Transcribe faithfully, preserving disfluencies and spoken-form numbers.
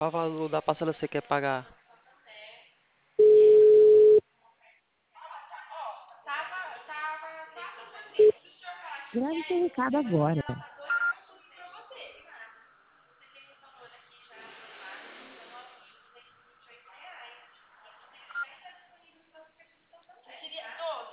Qual o valor da parcela você quer pagar? Grave seu recado agora.